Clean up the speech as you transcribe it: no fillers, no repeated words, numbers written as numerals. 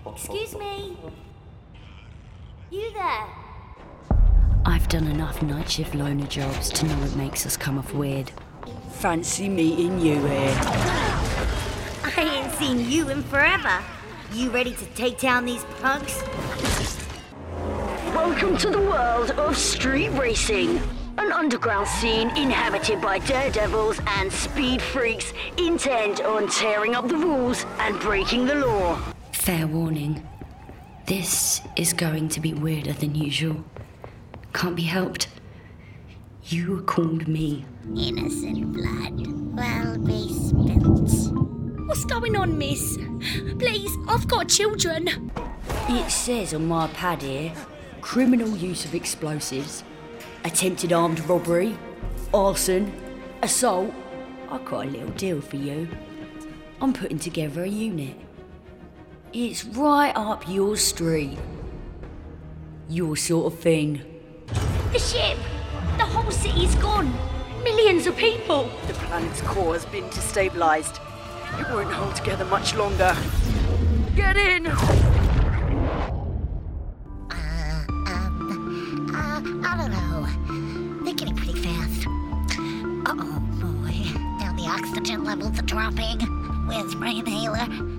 Excuse me? You there? I've done enough night shift loner jobs to know it makes us come off weird. Fancy meeting you here. I ain't seen you in forever. You ready to take down these punks? Welcome to the world of street racing. An underground scene inhabited by daredevils and speed freaks intent on tearing up the rules and breaking the law. Fair warning. This is going to be weirder than usual. Can't be helped. You called me. Innocent blood will be spilt. What's going on, miss? Please, I've got children. It says on my pad here, criminal use of explosives, attempted armed robbery, arson, assault. I got a little deal for you. I'm putting together a unit. It's right up your street. Your sort of thing. The ship! The whole city's gone. Millions of people. The planet's core has been destabilized. It won't hold together much longer. Get in! I don't know. They're getting pretty fast. Uh-oh, boy. Now the oxygen levels are dropping. Where's my inhaler?